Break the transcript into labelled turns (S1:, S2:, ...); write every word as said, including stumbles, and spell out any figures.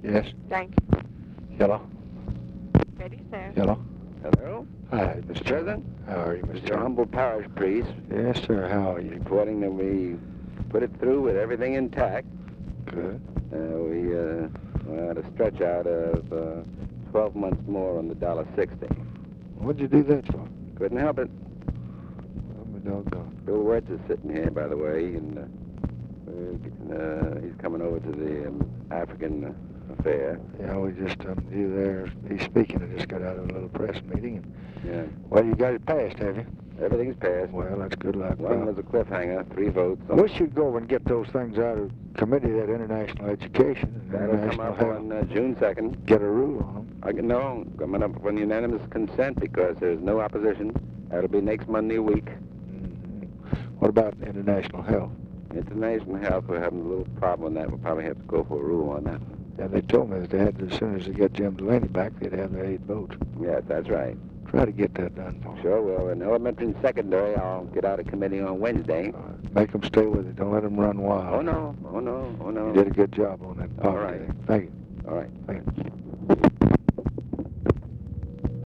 S1: Yes.
S2: Thank you.
S1: Hello.
S2: Ready, sir.
S1: Hello.
S3: Hello?
S1: Hi, Mister
S3: President?
S1: How are you,
S3: It's
S1: Mister
S3: your humble parish priest
S1: Yes, sir. How are you?
S3: reporting that we put it through with everything intact.
S1: Good.
S3: Uh, we uh, we had a stretch out of uh, twelve months more on the dollar sixty.
S1: What'd you do that for?
S3: Couldn't help it.
S1: I'm a doggone.
S3: Bill Wirtz is sitting here, by the way, and uh, uh, he's coming over to the um, African affair.
S1: Yeah, we just um, you there. He's speaking. I just got out of a little press meeting. And,
S3: Yeah.
S1: well, you got it passed, have you?
S3: Everything's passed.
S1: Well, that's good luck.
S3: One
S1: Well,
S3: was a cliffhanger, three votes.
S1: we should go over and get those things out of committee, that international education and
S3: That'll come
S1: international
S3: up
S1: health.
S3: on uh, June second.
S1: Get a rule on them.
S3: I can, no, coming up on unanimous consent because there's no opposition. That'll be next Monday week.
S1: Mm-hmm. What about international health?
S3: International Health, we're having a little problem with that. We'll probably have to go for a rule on that.
S1: Yeah, they told me that they had, as soon as they get Jim Delaney back, they'd have their eight votes.
S3: Yes, that's right.
S1: Try to get that done for 'em.
S3: Sure will. In elementary and secondary, I'll get out of committee on Wednesday.
S1: Uh, make them stay with it. Don't let them run wild.
S3: Oh, no. Oh, no. Oh, no.
S1: You did a good job on that.
S3: All
S1: party
S3: right.
S1: there. Thank you.
S3: All right.
S1: Thank you.